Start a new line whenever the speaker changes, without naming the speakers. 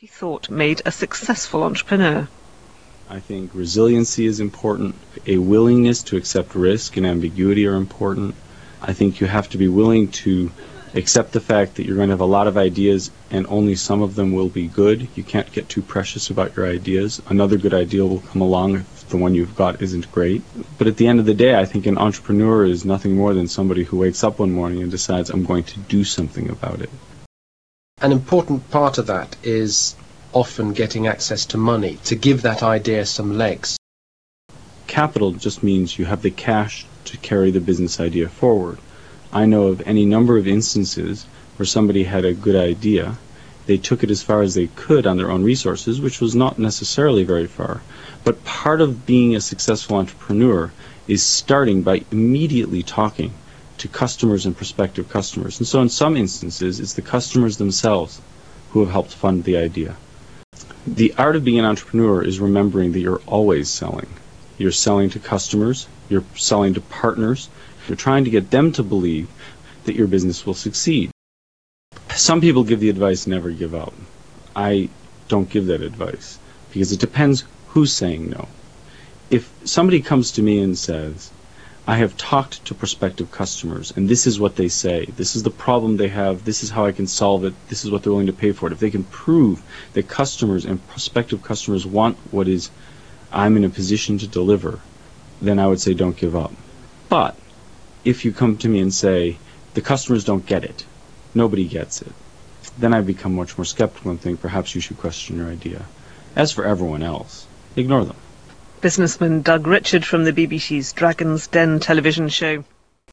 he thought made a successful entrepreneur.
I think resiliency is important. A willingness to accept risk and ambiguity are important. I think you have to be willing to accept the fact that you're going to have a lot of ideas and only some of them will be good. You can't get too precious about your ideas. Another good idea will come along if the one you've got isn't great. But at the end of the day, I think an entrepreneur is nothing more than somebody who wakes up one morning and decides, I'm going to do something about it.
An important part of that is often getting access to money to give that idea some legs.
Capital just means you have the cash to carry the business idea forward. I know of any number of instances where somebody had a good idea, they took it as far as they could on their own resources, which was not necessarily very far. But part of being a successful entrepreneur is starting by immediately talking to customers and prospective customers. And so in some instances, it's the customers themselves who have helped fund the idea. The art of being an entrepreneur is remembering that you're always selling. You're selling to customers, you're selling to partners, you're trying to get them to believe that your business will succeed. Some people give the advice, never give up. I don't give that advice, because it depends who's saying no. If somebody comes to me and says, I have talked to prospective customers, and this is what they say, this is the problem they have, this is how I can solve it, this is what they're willing to pay for it. If they can prove that customers and prospective customers want what is I'm in a position to deliver, then I would say don't give up. But if you come to me and say, the customers don't get it, nobody gets it, then I become much more skeptical and think perhaps you should question your idea. As for everyone else, ignore them.
Businessman Doug Richard from the BBC's Dragon's Den television show.